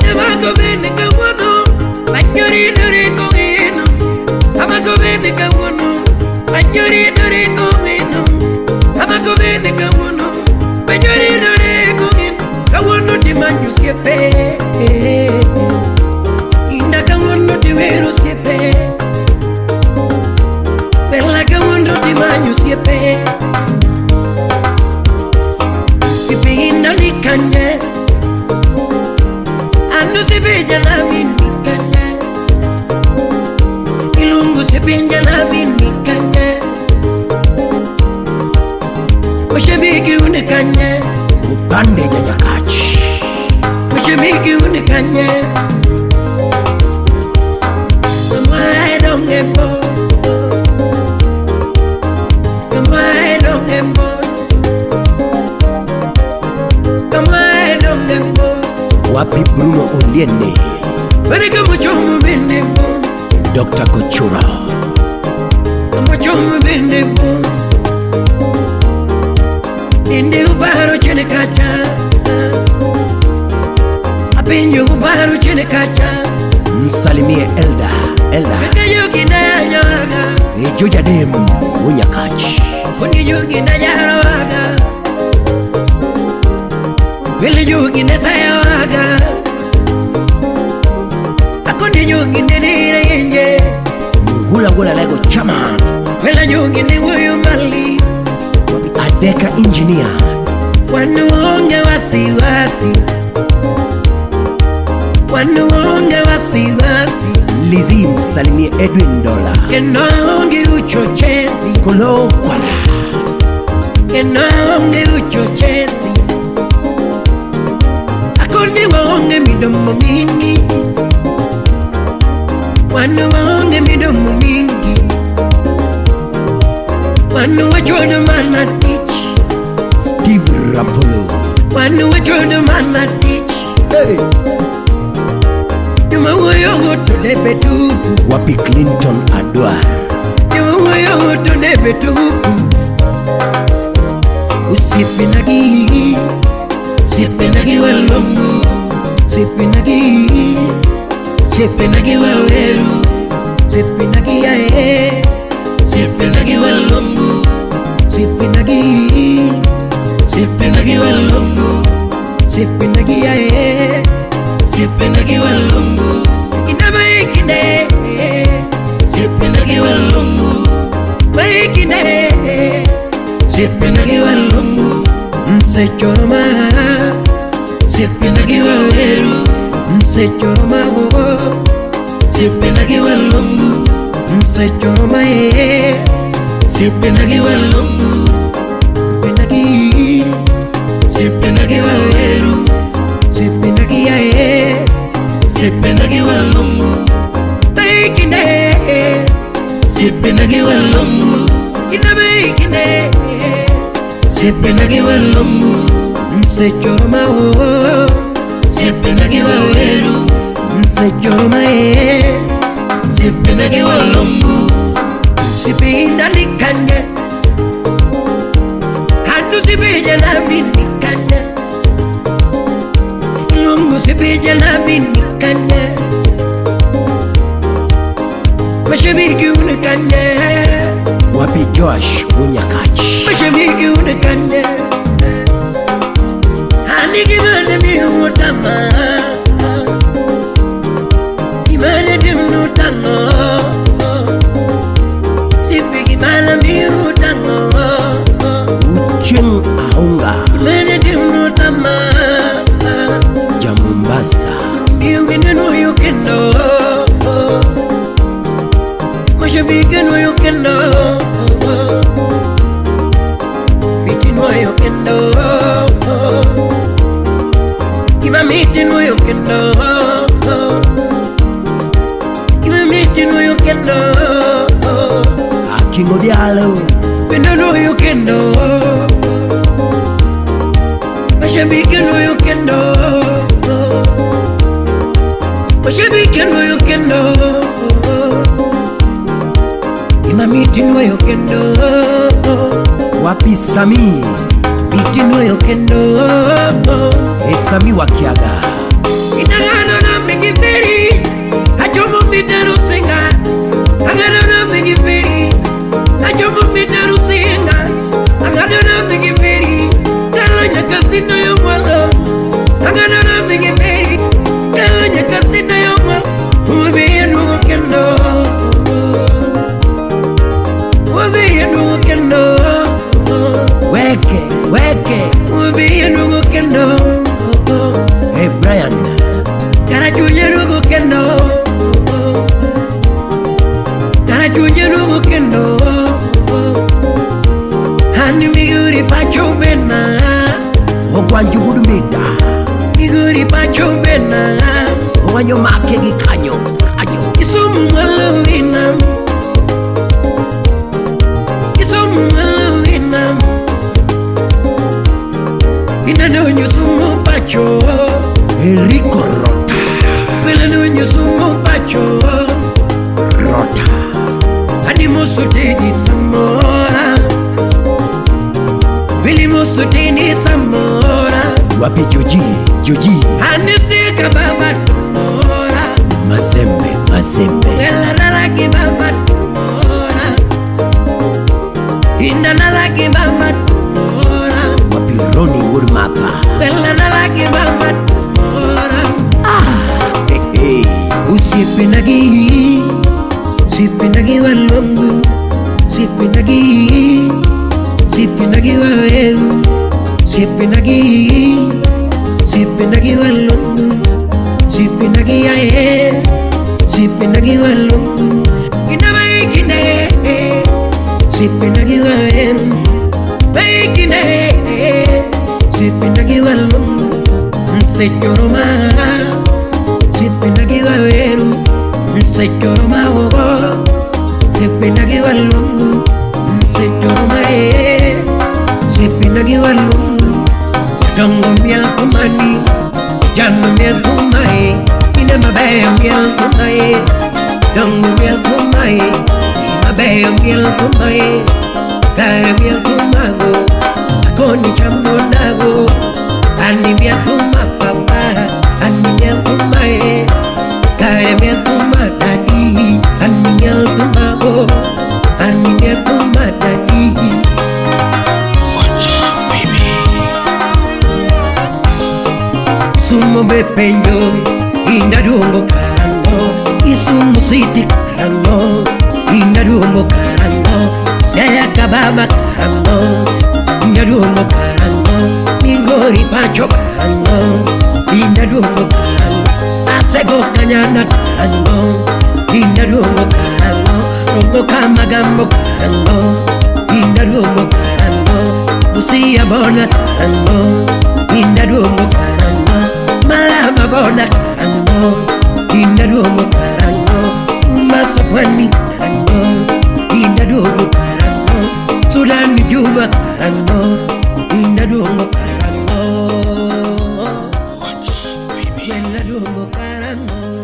Amako bene kawono, anyori dore kongino. Amako bene kawono, anyori dore kongino. Amako bene kawono, anyori dore kongino. Kawono di manyu siepe, inda kawono di wero siepe. Bella kawono di manyu siepe. Siepe inda ni kanye. Ando se bella la vinicanya, ilungu se bella la vinicanya. Oshebiki unikanya, Upande Nyakachi. oshebiki unikanya. Kamai dongembo, kamai dongembo, kamai dongembo. Wapi Bruno Ondiene, Barika muchomu bendebo, Dr. Kochura, muchomu bendebo. Inde ubaro chene kacha, apinyo ubaro chene kacha. Msalimie Elda. Kaka yogi na nyaga, Ejoja dem Nyakachi. kundi yogi na jarawaga, vile yogi na sayawaga, akundi yogi na nire Hula Lego Chairman, vile yogi na wuyo mali. Adeka Engineer, Wanuonge wasiwasi, wanuonge wasiwasi. Lizzy msalimie Edwin Dola, Kenoonge uchochezi, Kolo Kwala, kenoonge uchochezi. Akundi waonge midomo mingi, wanu waonge midomo mingi. Wanu wachodo mana teach, Steve Rapolo, wanu wachodo mana teach. hey. Yuma woyongo to debetu, Wapi Clinton Adwar, yuma woyongo to debetu. Usipinagi, sipinagi walongo, sipinagi, sipinagi waweru, sipinagi ae, sipinagi walongo, sipinagi, sipinagi walongo, sipinagi ae, sipinagi walongo. Inabaikine, sipinagi walongo, baikine, sipinagi walongo. Msechoroma, sipinagi waweru, msechoroma wo, sipinagi walongo, msechoroma sipinagi walongo, sipinagi, sipinagi waweru, sipinagi sipinagi walongo, baikine, sipinagi walongo, inabaikine. Sipinagi walongo, msechoroma wo, sipinagi waweru, msechoroma sipinagi walongo. Sipinda nikanye, hadu sipinja na binikanye, lungu sipinja na binikanye. Mashabiki unikanye, Wapi Josh Nyakachi, mashabiki unikanye. Hani gimana mi utama, gimana dimnu tango. Sipi gimana mi utango, Ucheng Aunga, gimana dimnu tama. Jamumbasa, Miungine no yukendo, mashabiki no yukendo, miti no yukendo, ima miti no yukendo, ima miti no yukendo, Akingo Diallo, pendo no yukendo, mashabiki no yukendo, mashabiki no yukendo. Imamiti no yokendo, Wapi Sami, biti no yokendo. Sami Wakiaga, Inagano mi daru singa Angadona migi feri Ajomu mi daru singa Angadona migi feri Kalanya kasino yo mwalo Angadona migi feri Kalanya kasino yo mwalo Ubi yenu kendo Ubi yenu kendo Weke, weke. Ubi yenu kendo Hey Brian, Karachuyeru kendo Karachuyeru kendo Hani miguri pacho bena ogwanju gudumita. Miguri pacho bena Owanyo make gi kanyo, kanyo. Isumu maluina Isumu maluina Inano nyusumu pacho Enrico Rota, Melano nyusumu pacho Rota. Animoso tedi samora Bilimoso tedi samora Wapi Joji, Joji. Anisika baba mora Mazembe, mazembe. Ela nalaki baba mora Inda nalaki baba mora Wapi Roni Urmapa. Ela nalaki baba mora Hey, hey. Usipinagi Sipinagi walongu Sipinagi Sipinagi waweru Sipinagi Sipinagi walongu Sipinagi yae Sipinagi walongu Inabaikine Sipinagi waweru Baikine Sipinagi walongu Nseyoroma Sipinagi waweru Nseyoroma wogo Sipinagi walongu Nseyoroma Sipinagi walongu Dongo miel kumani Janu miel kumai Ina mabeyo miel kumai Dongo miel kumai Ina mabeyo miel kumai Kaya miel kumago Akoni chambo nago Ani miel kumapapa Ani miel kumai Kaya miel kumadadi Ani miel kumago Ani miel kumadadi Sumo bepenyo Indarungo karango Isumu siti karango Indarungo karango Saya kababa karango Indarungo karango Mingori pacho karango Indarungo karango Asego kanyana karango Indarungo karango Rondo kamagambo karango Indarungo karango Lucia bona karango Indarungo karango Malama bona karango Indarungo karango Masapwani karango Indarungo karango Sulani juba karango Indarungo karango Indarungo karango